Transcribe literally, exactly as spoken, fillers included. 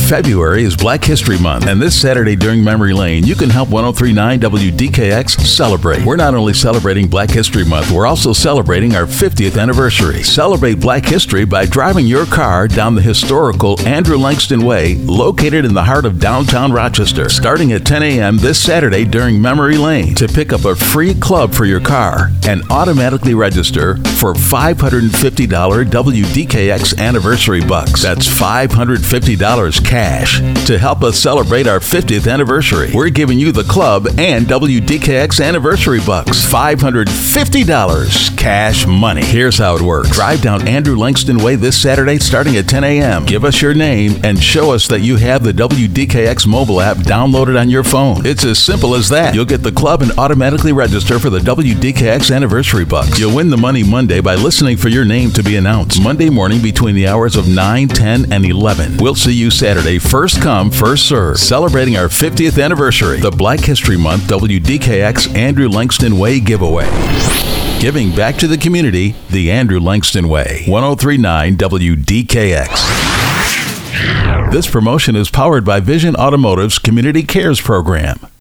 February is Black History Month, and this Saturday during Memory Lane, you can help one oh three point nine W D K X celebrate. We're not only celebrating Black History Month, we're also celebrating our fiftieth anniversary. Celebrate Black History by driving your car down the historical Andrew Langston Way, located in the heart of downtown Rochester, starting at ten a.m. this Saturday during Memory Lane, to pick up a free club for your car and automatically register for five hundred fifty dollars W D K X anniversary bucks. That's five hundred fifty dollars cash to help us celebrate our fiftieth anniversary. We're giving you the club and W D K X anniversary bucks. five hundred fifty dollars cash money. Here's how it works. Drive down Andrew Langston Way this Saturday starting at ten a.m. Give us your name and show us that you have the W D K X mobile app downloaded on your phone. It's as simple as that. You'll get the club and automatically register for the W D K X anniversary bucks. You'll win the money Monday by listening for your name to be announced Monday morning between the hours of nine, ten, and eleven. We'll see you Saturday, first come, first serve, celebrating our fiftieth anniversary, the Black History Month W D K X Andrew Langston Way giveaway. Giving back to the community the Andrew Langston Way. one oh three point nine W D K X. This promotion is powered by Vision Automotive's Community Cares program.